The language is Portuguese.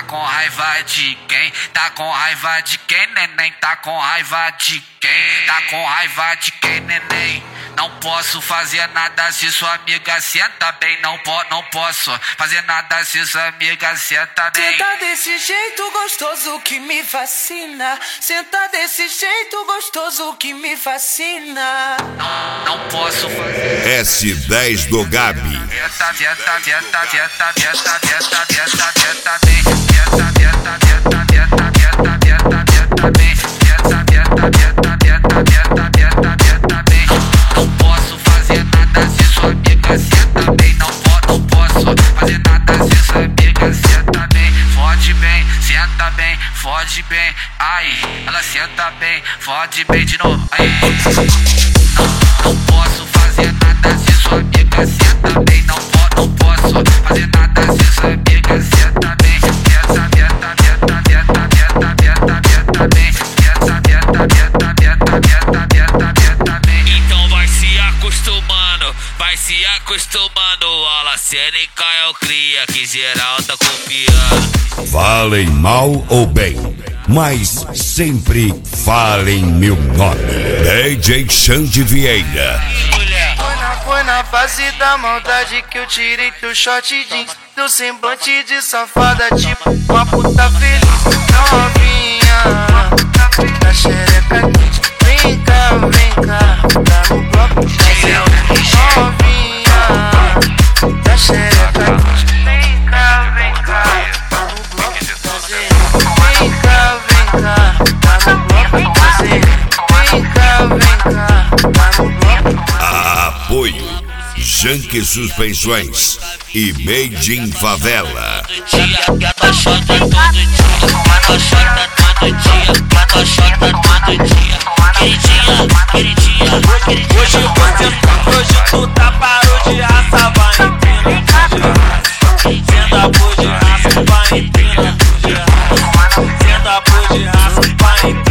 com raiva de quem? Tá com raiva de quem, neném? Tá com raiva de quem? Tá com raiva de quem, neném? Não posso fazer nada se sua amiga senta bem. Não posso fazer nada se sua amiga senta bem. Senta desse jeito gostoso que me fascina. Senta desse jeito gostoso que me fascina. Não posso fazer. S10 do Gabi. Não posso fazer nada se sua amiga senta bem. Não posso fazer nada se sua amiga senta bem. Fode bem, senta bem, fode bem. Aí, ela senta bem, fode bem de novo. Aí. Não posso fazer nada se sua amiga senta bem. Não posso fazer nada se sua amiga senta bem. Então vai se acostumando. Olha, Seneca é o cria que geral tá confiando. Falem mal ou bem, mas sempre falem meu nome. DJ Xande Vieira. Foi na fase da maldade que eu tirei teu short jeans. Teu semblante de safada, tipo uma puta feliz. Novinha, da xereca quente. Vem cá, tá no bloco cheio. Novinha, da xereca quente. Vem cá, tá no bloco cheio. Vem cá, tá no bloco cheio. Vem cá, tá no bloco. Apoio Janque Suspensões e Made in Favela. Hoje tu tá parou de raça, vai empina. Senta por de raça, vai empina. Senta por de raça, vai empina.